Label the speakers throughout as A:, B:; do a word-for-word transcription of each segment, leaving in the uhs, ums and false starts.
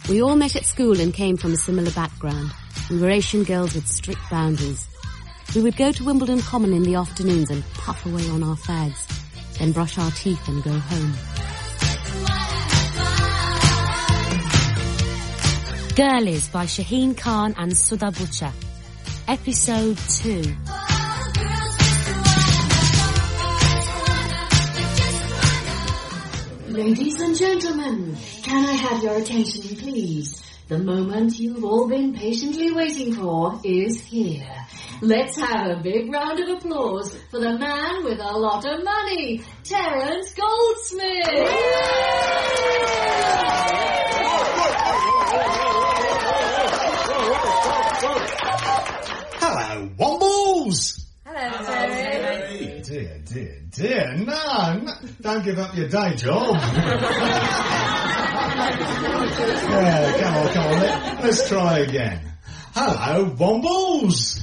A: We all met at school and came from a similar background. We were Asian girls with strict boundaries. We would go to Wimbledon Common in the afternoons and puff away on our fags, then brush our teeth and go home. Girlies by Shaheen Khan and Sudha Butcher. Episode two.
B: Ladies and gentlemen, can I have your attention, please? The moment you've all been patiently waiting for is here. Let's have a big round of applause for the man with a lot of money, Terence Goldsmith!
C: Hello, Wombles!
D: Hello, Terry.
C: Dear, dear, dear. No, no, don't give up your day job. Yeah, come on, come on. Let, let's try again. Hello, Wombles!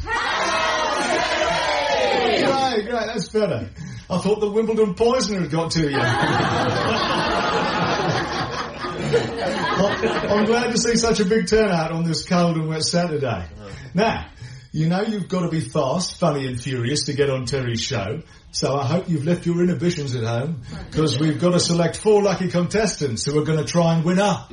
C: Hey! Great, great, that's better. I thought the Wimbledon poisoner had got to you. I'm glad to see such a big turnout on this cold and wet Saturday. Now, you know you've got to be fast, funny and furious to get on Terry's show, so I hope you've left your inhibitions at home, because we've got to select four lucky contestants who are going to try and win a...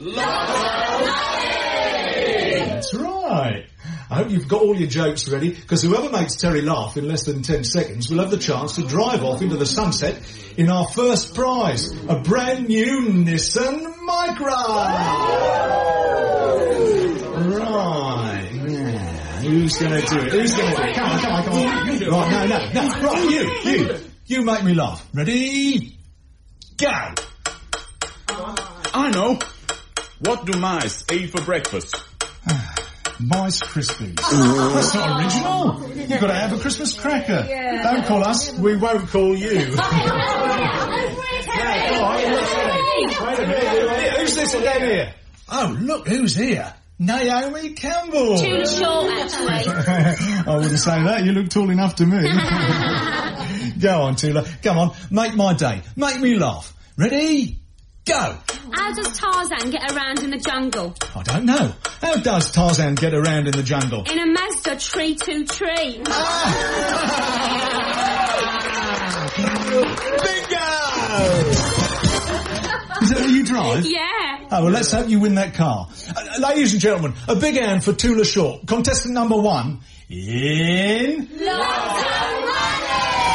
C: That's right. I hope you've got all your jokes ready, because whoever makes Terry laugh in less than ten seconds will have the chance to drive off into the sunset in our first prize, a brand new Nissan Micra. Right, yeah. Who's going to do it? Who's going to do it? Come on, come on, come on. Right, no, no, no. Right, you, you. You make me laugh. Ready? Go.
E: I know. What do mice eat for breakfast?
C: Mice Krispies. That's not original. You've got to have a Christmas cracker. Yeah. Don't call us. We won't call you. Yeah, come on, wait a minute. Who's this again here? Oh, look who's here. Naomi Campbell.
A: Too short, actually.
C: I wouldn't say that. You look tall enough to me. Go on, Tula. Come on. Make my day. Make me laugh. Ready? Go.
A: How does Tarzan get around in the jungle?
C: I don't know. How does Tarzan get around in the jungle?
A: In a Mazda tree to tree.
C: Bingo! Is that how you drive?
A: Yeah.
C: Oh, well, let's hope you win that car. Uh, ladies and gentlemen, a big hand for Tula Short. Contestant number one in...
A: Lots of money!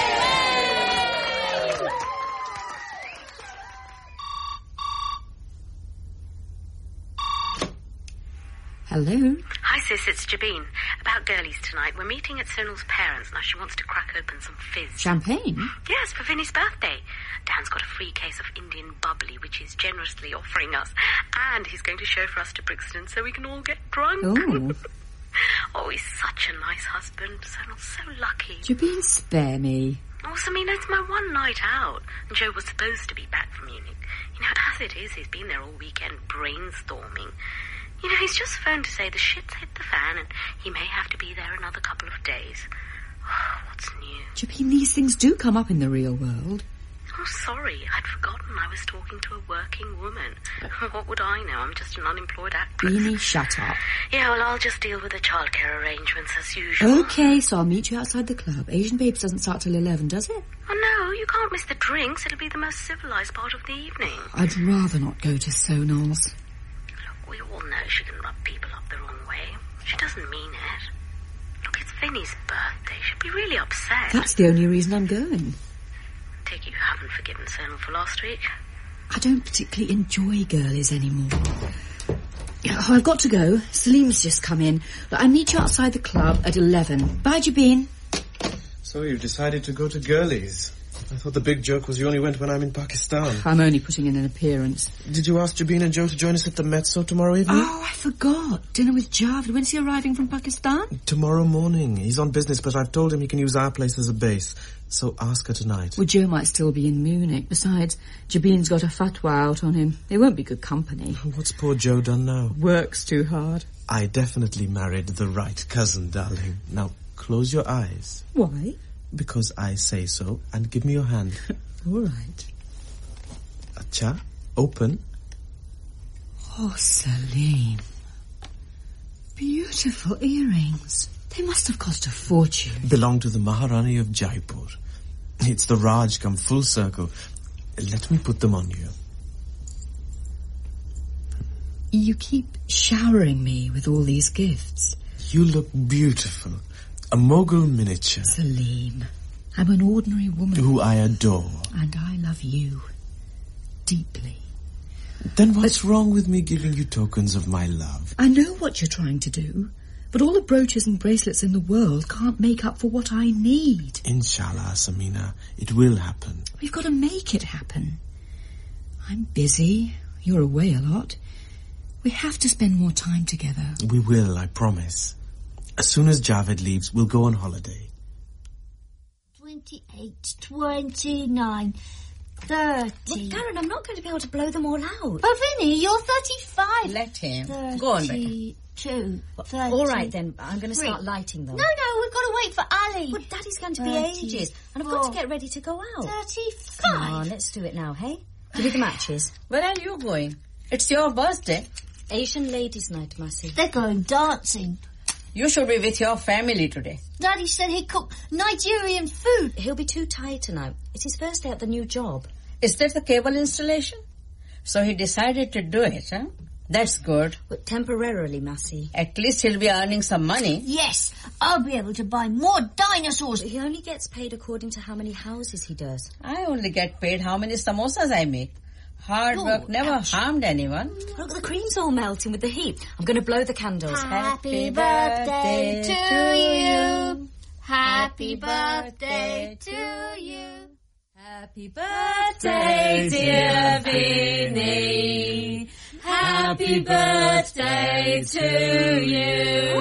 A: Hello?
F: Hi sis, it's Jabeen. About girlies tonight. We're meeting at Sonal's parents. Now she wants to crack open some fizz.
A: Champagne?
F: Yes, for Vinny's birthday. Dan's got a free case of Indian bubbly, which he's generously offering us. And he's going to chauffeur us to Brixton so we can all get drunk.
A: Oh.
F: Oh, he's such a nice husband. Sonal's so lucky.
A: Jabeen, spare me.
F: Oh, Samina, it's my one night out. And Joe was supposed to be back from Munich. You know, as it is, he's been there all weekend brainstorming. You know, he's just phoned to say the shit's hit the fan and he may have to be there another couple of days. Oh, what's new?
A: Jabeen, these things do come up in the real world.
F: Oh, sorry. I'd forgotten I was talking to a working woman. What would I know? I'm just an unemployed actress.
A: Beanie, shut up.
F: Yeah, well, I'll just deal with the childcare arrangements as usual.
A: Okay, so I'll meet you outside the club. Asian Babes doesn't start till eleven, does it?
F: Oh, no, you can't miss the drinks. It'll be the most civilised part of the evening.
A: I'd rather not go to Sonal's.
F: We all know she can rub people up the wrong way. She doesn't mean it. Look, it's Vinny's birthday. She'll be really upset.
A: That's the only reason I'm going.
F: Take it you haven't forgiven Sonal for last week?
A: I don't particularly enjoy girlies anymore. Oh, I've got to go. Salim's just come in. But I'll meet you outside the club at eleven. Bye, Jabeen.
G: So you've decided to go to girlies. I thought the big joke was you only went when I'm in Pakistan.
A: I'm only putting in an appearance.
G: Did you ask Jabeen and Joe to join us at the Mezzo tomorrow evening?
A: Oh, I forgot. Dinner with Javed. When's he arriving from Pakistan?
G: Tomorrow morning. He's on business, but I've told him he can use our place as a base. So ask her tonight.
A: Well, Joe might still be in Munich. Besides, Jabeen's got a fatwa out on him. They won't be good company.
G: What's poor Joe done now?
A: Works too hard.
G: I definitely married the right cousin, darling. Now, close your eyes.
A: Why?
G: Because I say so, and give me your hand.
A: All right.
G: Acha, open.
B: Oh, Salim. Beautiful earrings. They must have cost a fortune.
G: Belong to the Maharani of Jaipur. It's the Raj come full circle. Let me put them on you.
B: You keep showering me with all these gifts.
G: You look beautiful. A Mughal miniature.
B: Salim, I'm an ordinary woman.
G: Who I adore.
B: And I love you. Deeply.
G: Then what's but wrong with me giving you tokens of my love?
B: I know what you're trying to do, but all the brooches and bracelets in the world can't make up for what I need.
G: Inshallah, Samina, it will happen.
B: We've got to make it happen. I'm busy. You're away a lot. We have to spend more time together.
G: We will, I promise. As soon as Javed leaves, we'll go on holiday.
H: twenty-eight, twenty-nine... Thirty.
F: Well, Darren, I'm not going to be able to blow them all out.
H: But Vinny, you're thirty-five.
F: Let him.
H: thirty,
F: Go on, Becky.
H: Two.
F: Well, all right, then. I'm going to start lighting them.
H: No, no, we've got to wait for Ali.
F: Well, Daddy's going to be ages. And I've got to get ready to go out.
H: Thirty-five.
F: Come on, let's do it now, hey? Give me the matches.
I: Where are you going? It's your birthday.
F: Asian Ladies' Night, Massey.
H: They're going dancing.
I: You should be with your family today.
H: Daddy said he'd cook Nigerian food.
F: He'll be too tired tonight. It's his first day at the new job.
I: Is that the cable installation? So he decided to do it, huh? That's good.
F: But temporarily, Massey.
I: At least he'll be earning some money.
H: Yes, I'll be able to buy more dinosaurs.
F: But he only gets paid according to how many houses he does.
I: I only get paid how many samosas I make. Hard
F: Oh,
I: work never
F: ouch.
I: harmed anyone.
F: Look, the cream's all melting with the heat. I'm going to blow the candles.
H: Happy birthday to you. Happy birthday to you.
B: Happy birthday, dear Vinny. Happy birthday to you.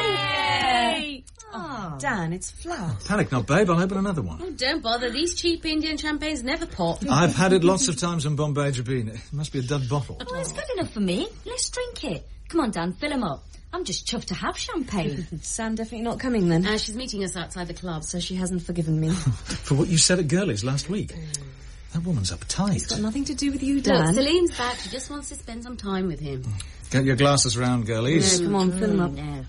B: Yay!
J: Oh, Dan, it's flat.
C: Panic not, babe. I'll open another one.
A: Oh, don't bother. These cheap Indian champagnes never pop.
C: I've had it lots of times in Bombay, Jabin. It must be a dud bottle.
F: Oh, it's good enough for me. Let's drink it. Come on, Dan, fill 'em up. I'm just chuffed to have champagne.
J: Sam definitely not coming then.
A: Uh, she's meeting us outside the club.
J: So she hasn't forgiven me.
C: For what you said at Gurley's last week. That woman's uptight.
J: It's got nothing to do with you,
A: Look,
J: Dan.
A: Salim's back. She just wants to spend some time with him.
C: Get your glasses round, girlies.
J: Yeah, come on, fill them up.
F: Yeah.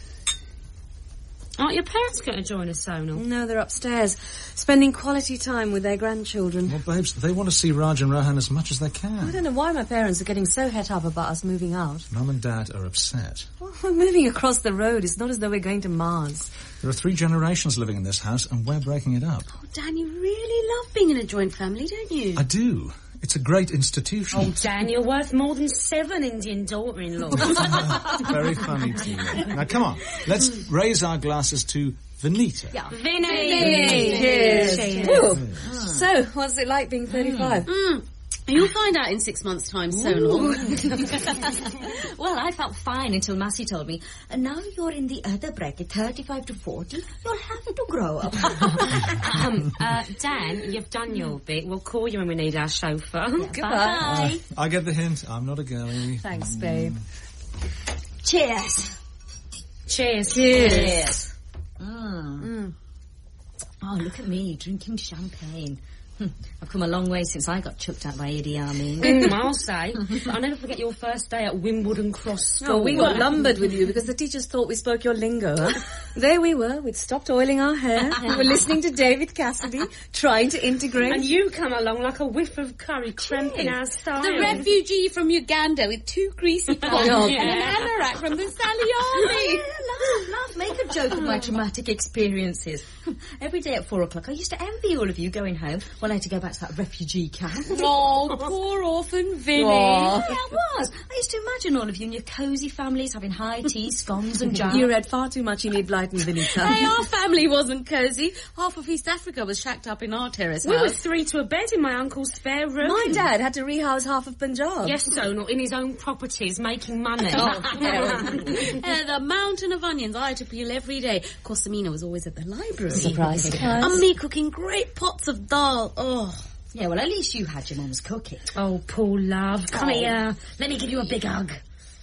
A: Aren't your parents going to join us, Sonal?
J: No, they're upstairs, spending quality time with their grandchildren.
C: Well, babes, they want to see Raj and Rohan as much as they
J: I
C: can.
J: don't know why my parents are getting so het up about us moving out.
C: Mum and Dad are upset.
J: Well, we're moving across the road. It's not as though we're going to Mars.
C: There are three generations living in this house, and we're breaking it up.
A: Oh, Dan, you really love being in a joint family, don't you?
C: I do. It's a great institution.
A: Oh, Dan, you're worth more than seven Indian daughter-in-laws.
C: Very funny to you. Now, come on. Let's raise our glasses to Vanita.
A: Yeah.
J: Vinny!
A: Cheers.
J: Cheers. Cheers. So, what's it like being thirty-five?
A: Mm. You'll find out in six months' time, Sonal.
F: Well, I felt fine until Massey told me, and now you're in the other bracket, thirty-five to forty, you'll have to grow up.
A: um, uh, Dan, you've done your bit. We'll call you when we need our chauffeur.
F: Yeah,
A: Goodbye.
F: bye.
C: I get the hint. I'm not a girlie.
J: Thanks, babe.
H: Cheers.
A: Cheers.
F: Cheers. Mm. Mm. Oh, look at me, drinking champagne. I've come a long way since I got chucked out by Idi Amin.
A: Mm, I'll say. But I'll never forget your first day at Wimbledon Cross School.
J: Oh, we got lumbered with you because the teachers thought we spoke your lingo. Huh? There we were, we'd stopped oiling our hair. We were listening to David Cassidy, trying to integrate.
A: And you come along like a whiff of curry, cramping our style.
K: The refugee from Uganda with two greasy palms
J: Oh,
K: and an anorak from the Sally Army.
F: Laugh, laugh, make a joke of my traumatic experiences. Every day at four o'clock, I used to envy all of you going home when I had to go back to that refugee camp.
K: Oh, poor orphan Vinny.
F: Yeah, I was. I used to imagine all of you and your cosy families having high tea, scones and jam.
J: You read far too much Enid Blyton, Vinita.
K: Hey, our family wasn't cosy. Half of East Africa was shacked up in our terrace
A: We
K: house.
A: were three to a bed in my uncle's spare room.
J: My dad had to rehouse half of Punjab.
A: Yes, Sonal, in his own properties, making money.
K: Uh, the mountain of onions I had to peel every day. Of course, Samina was always at the library.
J: Surprise, surprise.
K: And me cooking great pots of dal. Oh.
F: Yeah, well, at least you had your mum's cooking.
A: Oh, Paul, love, come
F: Oh.
A: here. Let me give you a big hug.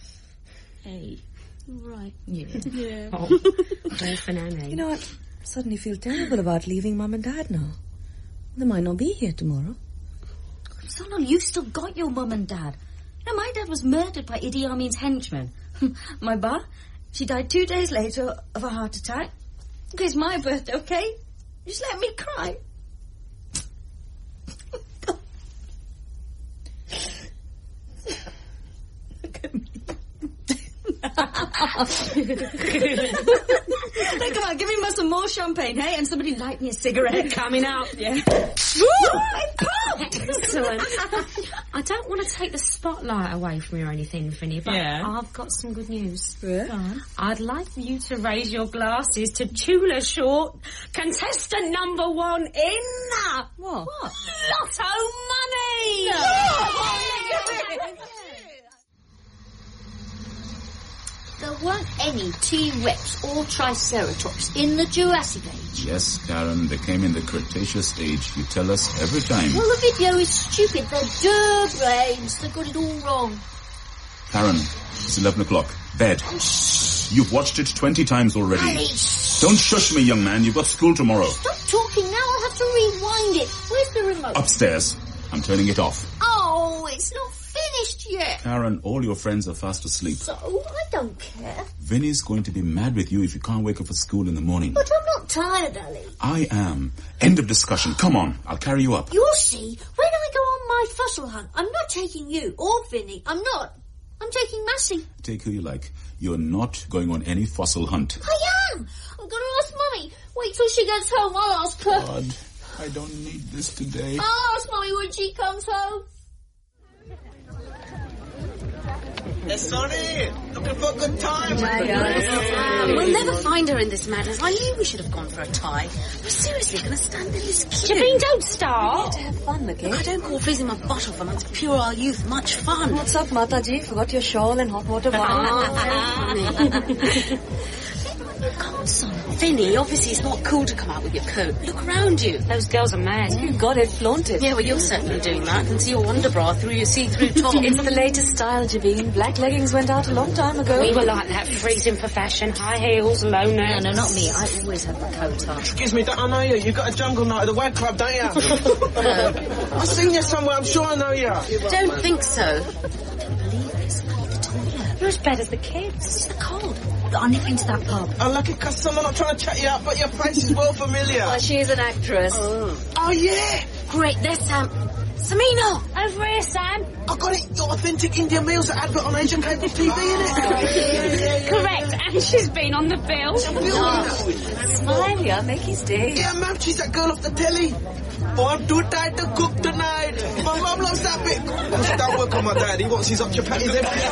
K: Hey. Right.
F: Yeah.
K: Yeah.
A: Oh, orphan Annie.
J: You know, I suddenly feel terrible about leaving Mum and Dad now. They might not be here tomorrow.
F: Sonal, you still got your mum and dad.
L: No, my dad was murdered by Idi Amin's henchmen. My ba, she died two days later of a heart attack. Okay, it's my birthday, okay? Just let me cry. Look at me. Hey, come on, give me some more champagne, hey? And somebody light me a cigarette.
K: Coming out.
L: Yeah.
K: Excellent. I don't want to take the spotlight away from you or anything, Vinny, but
J: Yeah.
K: I've got some good news.
J: Yeah.
K: I'd like you to raise your glasses to Tula Short, contestant number one in
J: What?
K: what? Lotto money!
H: There weren't any T-Rex or Triceratops in the Jurassic Age.
E: Yes, Karen, they came in the Cretaceous age. You tell us every time.
H: Well, the video is stupid. They're der brains. They got it all wrong.
E: Karen, it's eleven o'clock. Bed. You've watched it twenty times already.
H: Ali,
E: Don't shush me, young man. You've got school tomorrow.
H: stop talking now. I'll have to rewind it. Where's the remote?
E: Upstairs. I'm turning it off.
H: Oh, it's not finished yet.
E: Karen, all your friends are fast asleep.
H: So, I don't care.
E: Vinny's going to be mad with you if you can't wake up for school in the morning.
H: But I'm not tired, Ali.
E: I am. End of discussion. Come on. I'll carry you up.
H: You'll see. When I go on my fossil hunt, I'm not taking you or Vinny. I'm not. I'm taking Massey.
E: Take who you like. You're not going on any fossil hunt.
H: I am. I'm going to ask Mummy. Wait till she gets home. I'll ask her.
E: God, I don't need this today.
H: I'll ask Mummy when she comes home.
M: Hey, Sonny, looking for a good time.
K: We'll never find her in this madness. I knew we should have gone for a tie. We're seriously going to stand in this queue. Jabine, don't start.
J: To have fun, okay?
K: I don't call fizzing my bottle for months pure our youth much fun.
J: What's up, Mataji? Forgot your shawl and hot water bottle.
K: Come on, son. Vinny, obviously it's not cool to come out with your coat. Look around you. Those girls are mad.
J: You got it, flaunt it.
K: Yeah, well, you're certainly doing that. I can see your wonder bra through your see-through top.
J: It's the latest style, Jabine. Black leggings went out a long time ago.
K: We were like that, freezing for fashion. High heels, low necks.
L: No, no, not me. I always have the coat on.
M: Excuse me, don't I know you? You got a jungle night at the Wag Club, don't you? I've seen you somewhere, I'm sure I know you.
K: Don't think so. I don't believe this. You're as bad as the kids. It's the cold.
L: I'll nip into that pub.
M: I'm lucky because someone not trying to chat you up, but your face is well familiar.
J: Well, she's an actress.
M: Oh, oh yeah.
K: Great, there's Sam. Samina!
L: Over here, Sam.
M: I got it. Your authentic Indian meals are advert on Asian cable T V, innit?
K: Correct, and she's been on the bill.
J: Smile, yeah, make his day.
M: Yeah, ma'am, she's that girl off the telly. Oh, I'm too tired to cook tonight. My mum loves that bit. Don't work on my dad. He wants his hot patties every day.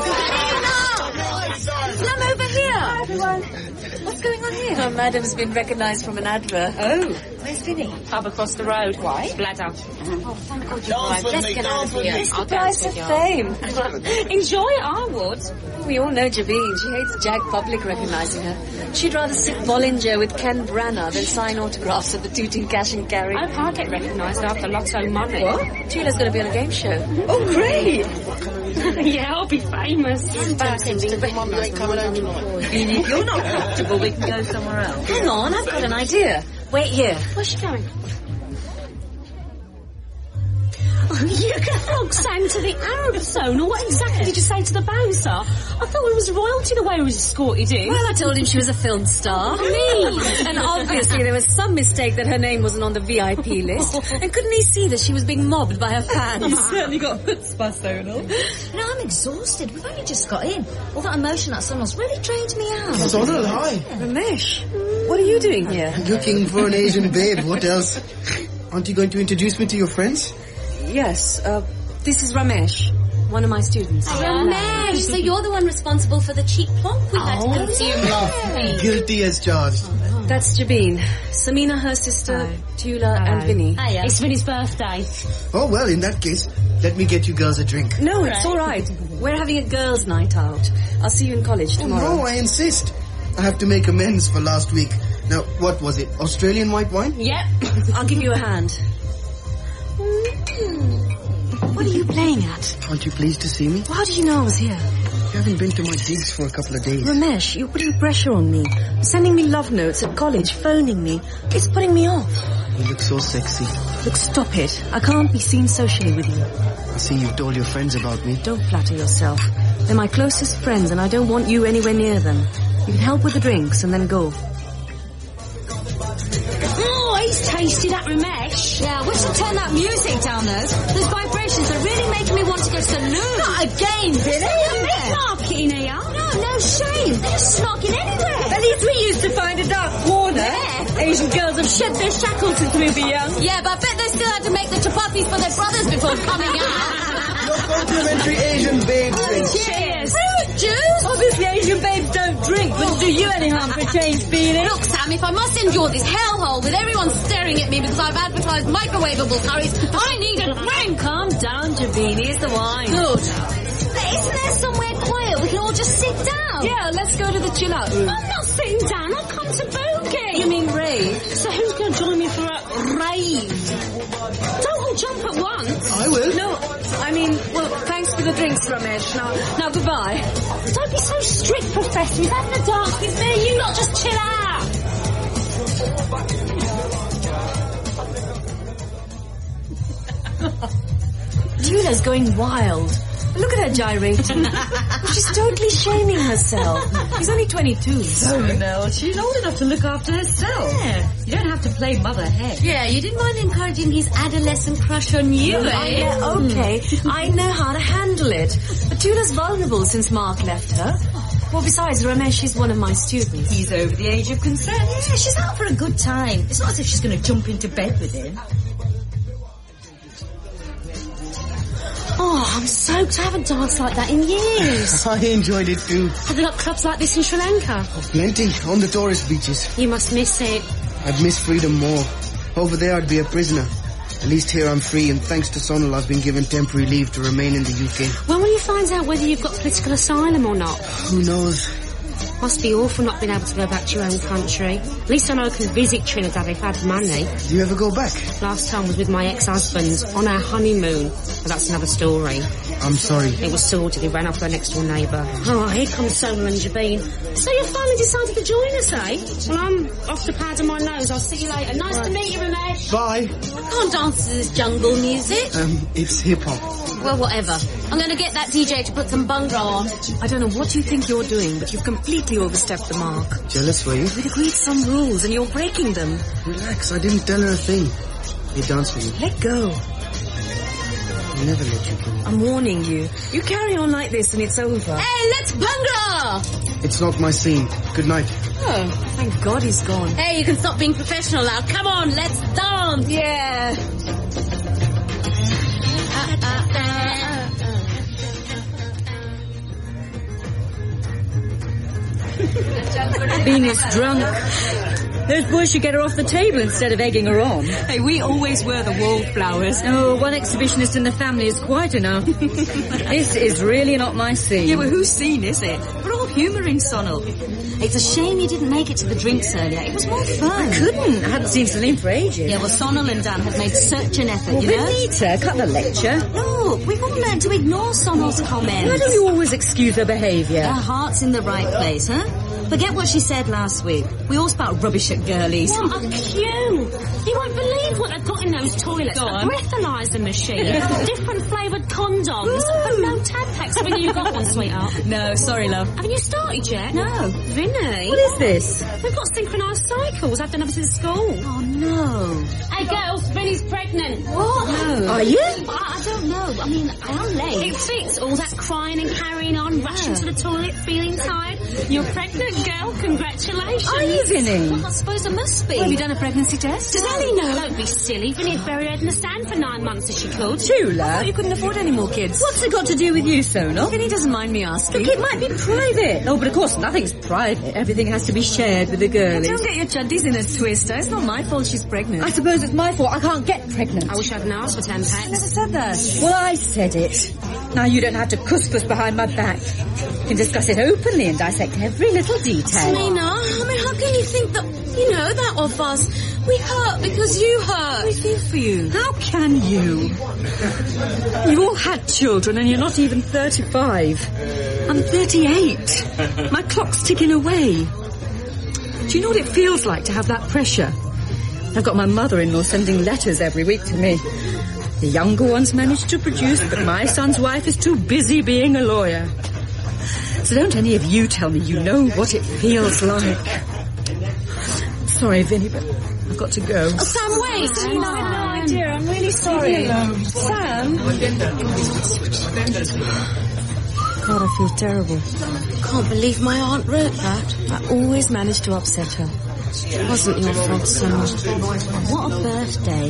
J: Sam, over here. Hi, everyone. What's going on here? Oh, madam's been recognised from an advert. Oh, where's Vinny?
K: Pub across the road. Why? Bladder.
J: Oh, thank God you
M: Dance
J: arrived.
M: with
K: Let's
M: me,
K: get out
M: dance
K: of
M: with
K: here.
M: me.
J: It's the
K: I'll
J: price
K: dance
J: of
K: with
J: fame.
K: Enjoy it, I would.
J: We all know Jabine. She hates Jack Public recognising her. She'd rather sit Bollinger with Ken Branagh than sign autographs at the Tooting Cash and Carry.
K: I hope I get recognised after Lotto money.
J: What? Tula's going to be on a game show. Oh, great!
K: Yeah, I'll be famous.
M: Mum, you ain't coming home tonight.
L: If you're not comfortable, we can go somewhere else.
J: Hang on, I've got an idea. Wait here.
K: Where's she going? Oh, you can Roxanne to the Arab zone, or what exactly did you say to the bouncer? I thought it was royalty the way it was escorted in.
J: Well, I told him she was a film star. Me! And obviously there was some mistake that her name wasn't on the V I P list. And couldn't he see that she was being mobbed by her fans?
L: You certainly got chutzpah, Sonal. No, I'm exhausted. We've only just got in. All that emotion that Sonal's really drained me out.
M: Sonal, hi.
J: Ramesh, what are you doing here?
N: Looking for an Asian babe. What else? Aren't you going to introduce me to your friends?
J: Yes, uh, this is Ramesh, one of my students.
K: Ramesh, so you're the one responsible for the cheap plonk we had to consume last week.
N: Guilty as charged.
J: That's Jabine, Samina, her sister, Tula, and Vinny.
K: Hiya. It's Vinny's birthday.
N: Oh, well, in that case, let me get you girls a drink.
J: No, it's all right. We're having a girls' night out. I'll see you in college tomorrow.
N: Oh, no, I insist. I have to make amends for last week. Now, what was it? Australian white wine?
J: Yep. I'll give you a hand. What are you playing at?
N: Aren't you pleased to see me?
J: Well, how do you know I was here?
N: You haven't been to my digs for a couple of days.
J: Ramesh, you're putting pressure on me. Sending me love notes at college, phoning me. It's putting me off.
N: You look so sexy.
J: Look, stop it. I can't be seen socially with you.
N: I see you've told your friends about me.
J: Don't flatter yourself. They're my closest friends and I don't want you anywhere near them. You can help with the drinks and then go.
K: Oh, he's tasty, that Ramesh.
L: Yeah, we should turn that music down, those. Those vibrations are really making me want to go to the loo.
K: Not again, Billy. I'm marketing here.
L: No, no shame. They're just knocking anywhere.
J: At least we used to find a dark corner.
L: Yeah.
J: Asian girls have shed their shackles since we were young.
L: Yeah, but I bet they still had to make the chapatis for their brothers before coming out.
N: Your complimentary Asian babe drink.
L: Cheers. Fruit juice.
J: Obviously Asian babes don't drink, but do you any harm for a change feeling?
L: Look, Sam, if I must endure this hellhole with everyone staring at me because I've advertised microwavable curries, I need a drink.
K: Calm down, Javini. Here's the wine.
L: Good. But isn't there somewhere quiet we can all just sit down?
J: Yeah, let's go to the chill-out room.
K: I'm not sitting down. I've come to boogie.
J: You mean rave?
K: So who's going to join me for a rave? Don't all jump at once.
N: I will.
J: No, I mean, well, thanks for the drinks, Ramesh. Now, now goodbye.
K: Don't be so strict, Professor. He's having a dance. He's there. You lot just chill out.
J: Tula's going wild. Look at her gyrating. She's totally shaming herself. She's only twenty-two.
I: So, Nell, she's old enough to look after herself.
L: Yeah.
I: You don't have to play mother hen.
L: Yeah, you didn't mind encouraging his adolescent crush on you,
J: Oh,
L: eh?
J: yeah, okay. I know how to handle it. But Tula's vulnerable since Mark left her. Well, besides, Ramesh is one of my students.
I: He's over the age of consent.
L: Yeah, she's out for a good time. It's not as if she's going to jump into bed with him.
K: Oh, I'm so to have a dance like that in years.
N: I enjoyed it too.
K: Have they got clubs like this in Sri Lanka?
N: Plenty on the tourist beaches.
K: You must miss it.
N: I'd miss freedom more. Over there I'd be a prisoner. At least here I'm free, and thanks to Sonal I've been given temporary leave to remain in the U K.
K: When will you find out whether you've got political asylum or not?
N: Who knows?
K: Must be awful not being able to go back to your own country. At least I know I can visit Trinidad if I had money.
N: Do you ever go back?
K: Last time was with my ex-husband on our honeymoon. But that's another story.
N: I'm sorry.
K: It was sorted. He ran off with our next door neighbour. Oh, here comes Sonal and Jabeen. So you finally decided to join us, eh? Well, I'm off to powder my nose. I'll see you later. Nice to meet you, Ramesh.
N: Bye.
L: I can't dance to this jungle music.
N: Um, it's hip-hop.
L: Well, whatever. I'm going to get that D J to put some bhangra on.
J: I don't know what you think you're doing, but you've completely overstepped the mark.
N: Jealous, were you?
J: We'd agreed some rules, and you're breaking them.
N: Relax, I didn't tell her a thing. He danced with you.
J: Let go.
N: I'll never let you go.
J: I'm warning you. You carry on like this and it's over.
L: Hey, let's bhangra!
N: It's not my scene. Good night.
J: Oh, thank God he's gone.
L: Hey, you can stop being professional now. Come on, let's dance!
J: Yeah.
L: Uh, uh, uh, uh.
J: Venus drunk. Those boys should get her off the table instead of egging her on.
I: Hey, we always were the wallflowers.
J: Oh, one exhibitionist in the family is quite enough. This is really not my scene.
I: Yeah, well, whose scene is it? We're all humouring Sonal.
L: It's a shame you didn't make it to the drinks earlier. It was more fun.
J: I couldn't. I hadn't seen Celine for ages.
L: Yeah, well, Sonal and Dan have made such an effort,
J: Well,
L: you know?
J: Benita, cut the lecture.
L: Look, we've all learned to ignore Sonal's comments.
J: Why do you always excuse her behaviour?
L: Her heart's in the right place, huh? Forget what she said last week. We all spout rubbish at girlies.
K: What a cue! You won't believe what they've got in those toilets.
L: Go
K: a
L: on.
K: breathalyzer machine, different flavoured condoms, but no tag packs. Haven't you got one, sweetheart?
I: No, sorry, love.
K: Haven't you started yet?
L: No.
K: Vinny?
J: What is this?
K: We've got synchronised cycles. I've done ever since school.
L: Oh, no.
K: Hey, girls, Vinny's pregnant.
L: What?
J: No. Are you?
K: I, I don't know. I mean, I am late. It fits all that crying and carrying on, rushing to the toilet, feeling tired. You're pregnant, girl. Congratulations.
J: Are you, Vinny?
L: Well, I suppose I must be.
J: Have you done a pregnancy test?
K: Does Ellie know? Don't be silly. Vinny buried her head in the sand for nine months as she could.
J: Tula? I thought you couldn't afford any more kids. What's it got to do with you, Sonal?
I: Vinny doesn't mind me asking.
J: Look, it might be private. Oh, but of course nothing's private. Everything has to be shared with the girlies.
I: Don't get your chuddies in a twist. It's not my fault she's pregnant.
J: I suppose it's my fault. I can't get pregnant.
K: I wish I hadn't asked for ten
I: I
K: packs.
I: never said that.
J: Well, I said it. Now you don't have to cuss-fuss behind my back. You can discuss it openly and dissect every little detail.
L: Nina, I mean, how can you think that, you know, that of us? We hurt because you hurt.
I: We feel for you.
J: How can you? You've all had children and you're not even thirty-five. I'm thirty-eight. My clock's ticking away. Do you know what it feels like to have that pressure?
I: I've got my mother-in-law sending letters every week to me. The younger ones manage to produce, but my son's wife is too busy being a lawyer. So don't any of you tell me you know what it feels like. Sorry, Vinny, but I've got to go.
K: Oh, Sam, wait!
I: No, no, dear, I'm really sorry. Sam? God, I feel terrible.
K: Can't believe my aunt wrote that.
I: I always managed to upset her.
K: It wasn't your fault, Sam.
L: What a birthday.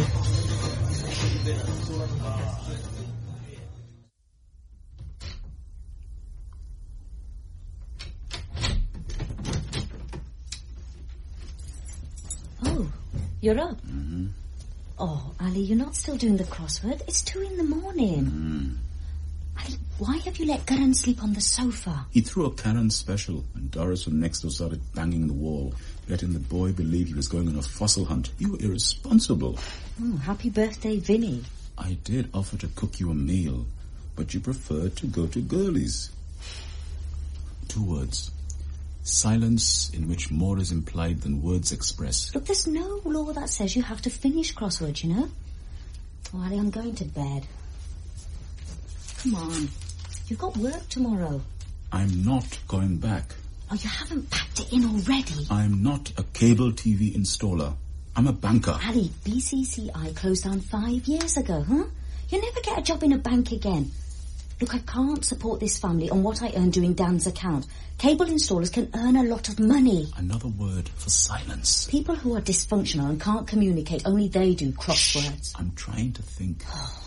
L: Oh, you're up.
E: Mm-hmm.
L: Oh, Ali, you're not still doing the crossword. It's two in the morning.
E: Mm.
L: Ali, why have you let Karan sleep on the sofa?
E: He threw a Karen special, and Doris from next door started banging the wall, letting the boy believe he was going on a fossil hunt. You were irresponsible.
L: Oh, happy birthday, Vinny.
E: I did offer to cook you a meal, but you preferred to go to Girlies. Two words. Silence in which more is implied than words express.
L: Look, there's no law that says you have to finish crosswords, you know? Oh, Ali, I'm going to bed. Come on. You've got work tomorrow.
E: I'm not going back.
L: Oh, you haven't packed it in already.
E: I'm not a cable T V installer. I'm a banker.
L: Ali, B C C I closed down five years ago, huh? You'll never get a job in a bank again. Look, I can't support this family on what I earn doing Dan's account. Cable installers can earn a lot of money.
E: Another word for silence.
L: People who are dysfunctional and can't communicate, only they do crosswords.
E: Shh, I'm trying to think.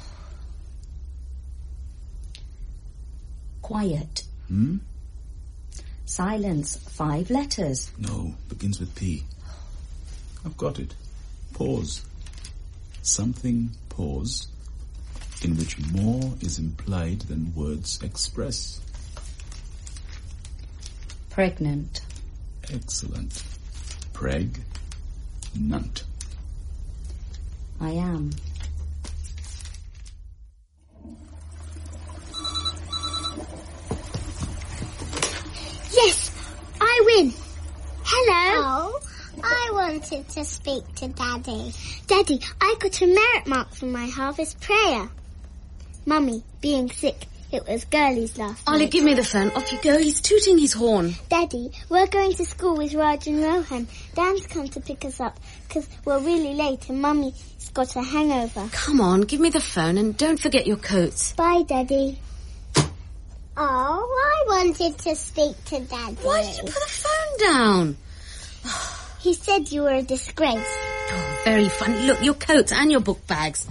L: Quiet.
E: Hmm?
L: Silence. Five letters.
E: No, begins with P. I've got it. Pause. Something pause in which more is implied than words express.
L: Pregnant.
E: Excellent. Preg. Nunt.
L: I am.
O: Yes, I win. Hello. Oh, I wanted to speak to Daddy. Daddy, I got a merit mark for my harvest prayer. Mummy, being sick, it was Girlies last
K: Ollie,
O: night.
K: give me the phone. Off you go. He's tooting his horn.
O: Daddy, we're going to school with Raj and Rohan. Dan's come to pick us up because we're really late and Mummy's got a hangover.
K: Come on, give me the phone and don't forget your coats.
O: Bye, Daddy. Oh, I wanted to speak to Daddy.
K: Why did you put the phone down?
O: He said you were a disgrace.
K: Oh, very funny. Look, your coats and your book bags.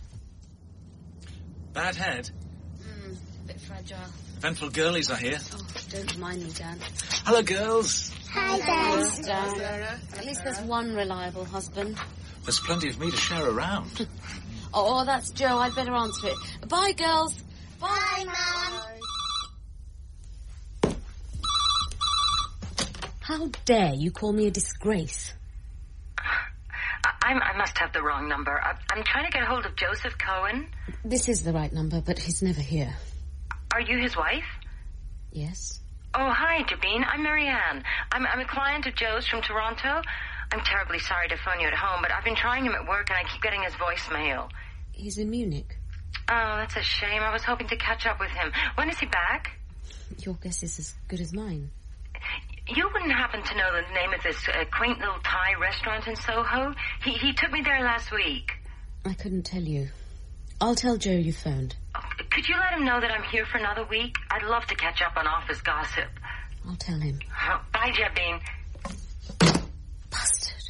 P: Bad head?
K: Mm, a bit fragile.
P: Eventful girlies are here.
K: Oh, don't mind me, Dan.
P: Hello, girls.
O: Hi, Dan.
K: Yes, Dan. At least there's one reliable husband.
P: There's plenty of me to share around.
K: Oh, that's Joe. I'd better answer it. Bye, girls.
O: Bye, Mum.
K: How dare you call me a disgrace?
F: I'm, I must have the wrong number. I, I'm trying to get hold of Joseph Cohen.
K: This is the right number, but he's never here.
F: Are you his wife?
K: Yes.
F: Oh, hi, Jabeen. I'm Marianne. I'm, I'm a client of Joe's from Toronto. I'm terribly sorry to phone you at home, but I've been trying him at work and I keep getting his voicemail.
K: He's in Munich.
F: Oh, that's a shame. I was hoping to catch up with him. When is he back?
K: Your guess is as good as mine.
F: You wouldn't happen to know the name of this uh, quaint little Thai restaurant in Soho? He he took me there last week.
K: I couldn't tell you. I'll tell Joe you phoned.
F: Oh, could you let him know that I'm here for another week? I'd love to catch up on office gossip.
K: I'll tell him.
F: Oh, bye, Jabeen.
K: Bastard.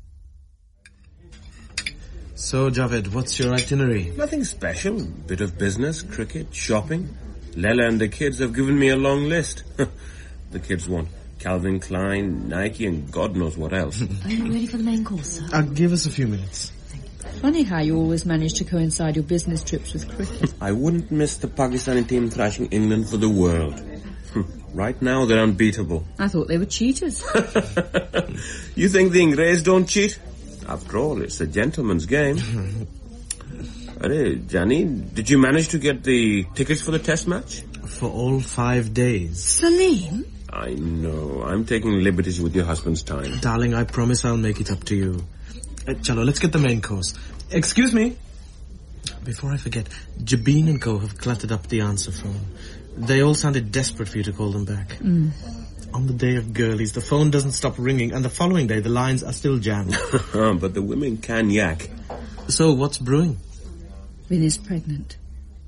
G: So, Javed, what's your itinerary?
Q: Nothing special. Bit of business, cricket, shopping. Lela and the kids have given me a long list. The kids want Calvin Klein, Nike, and God knows what else.
L: Are you ready for the main course, sir?
G: Uh, give us a few minutes.
I: Funny how you always manage to coincide your business trips with cricket.
Q: I wouldn't miss the Pakistani team thrashing England for the world. Right now, they're unbeatable.
I: I thought they were cheaters.
Q: You think the Ingres don't cheat? After all, it's a gentleman's game. Hey, Johnny, did you manage to get the tickets for the test match?
G: For all five days.
I: Salim?
Q: I know. I'm taking liberties with your husband's time.
G: Darling, I promise I'll make it up to you. Uh, chalo, let's get the main course. Excuse me. Before I forget, Jabin and Co have cluttered up the answer phone. They all sounded desperate for you to call them back.
I: Mm.
G: On the day of girlies, the phone doesn't stop ringing, and the following day, the lines are still jammed.
Q: But the women can yak.
G: So, what's brewing?
I: Vinny's pregnant.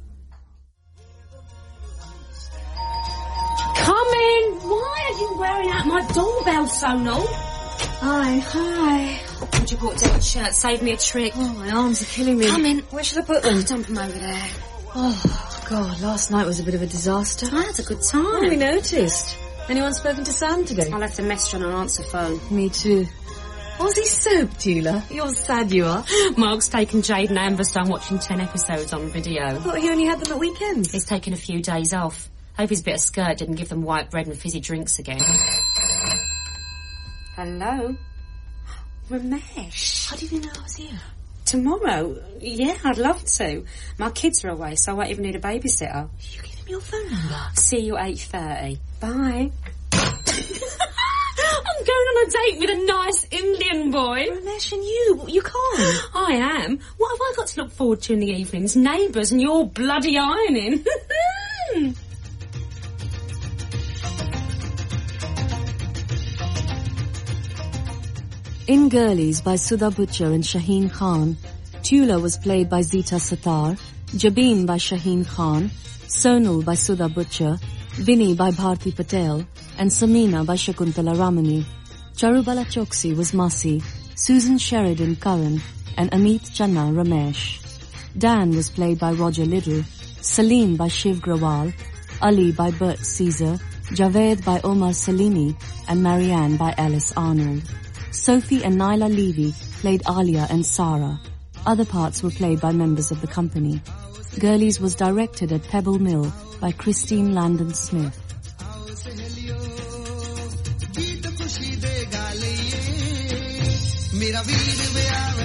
K: Come in! Why are you wearing out my doorbell, Sonal?
J: Hi, hi.
K: Would you put down your shirt? Save me a trick.
J: Oh, my arms are killing me.
K: Come in.
J: Where should I put them?
K: Dump them over there.
J: Oh, God, last night was a bit of a disaster.
K: I had a good time.
J: Oh, we noticed. Anyone spoken to Sam today?
K: I left a message on an answer phone.
J: Me too. Aussie soap, Tula. You're sad you are.
K: Mark's taken Jade and Amber's done watching ten episodes on video.
J: I thought he only had them at weekends.
K: He's taken a few days off. Hope his bit of skirt didn't give them white bread and fizzy drinks again. Hello? Ramesh.
J: How did you know I was here?
K: Tomorrow? Yeah, I'd love to. My kids are away, so I won't even need a babysitter.
J: You give him your phone number?
K: See you at eight thirty. Bye. I'm going on a date with a nice Indian boy.
J: Ramesh and you, you can't.
K: I am. What have I got to look forward to in the evenings? Neighbours and your bloody ironing.
A: In Girlies by Sudha Butcher and Shaheen Khan, Tula was played by Zita Sattar, Jabin by Shaheen Khan, Sonal by Sudha Butcher, Vinny by Bharti Patel, and Samina by Shakuntala Ramani. Charubala Choksi was Masi, Susan Sheridan Karan, and Amit Channa Ramesh. Dan was played by Roger Liddell, Salim by Shiv Grawal, Ali by Bert Caesar, Javed by Omar Salimi, and Marianne by Alice Arnold. Sophie and Naila Levy played Alia and Sarah. Other parts were played by members of the company. Girlies was directed at Pebble Mill by Christine Landon Smith.
N: मेरा वीर